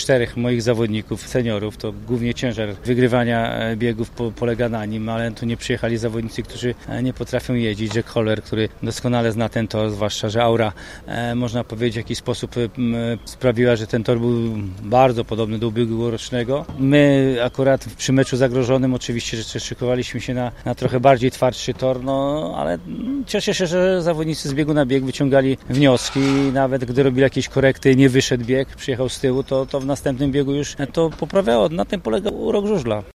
4 moich zawodników, seniorów, to głównie ciężar wygrywania biegów polega na nim, ale tu nie przyjechali zawodnicy, którzy nie potrafią jeździć. Jack Holler, który doskonale zna ten tor, zwłaszcza, że aura, można powiedzieć, w jakiś sposób sprawiła, że ten tor był bardzo podobny do ubiegłorocznego. My akurat przy meczu zagrożonym oczywiście, że szykowaliśmy się na trochę bardziej twardszy tor, ale cieszę się, że zawodnicy z biegu na bieg wyciągali wnioski. Nawet gdy robili jakieś korekty, nie wyszedł bieg, przyjechał z tyłu, to w następnym biegu już to poprawiało. Na tym polegał urok żużla.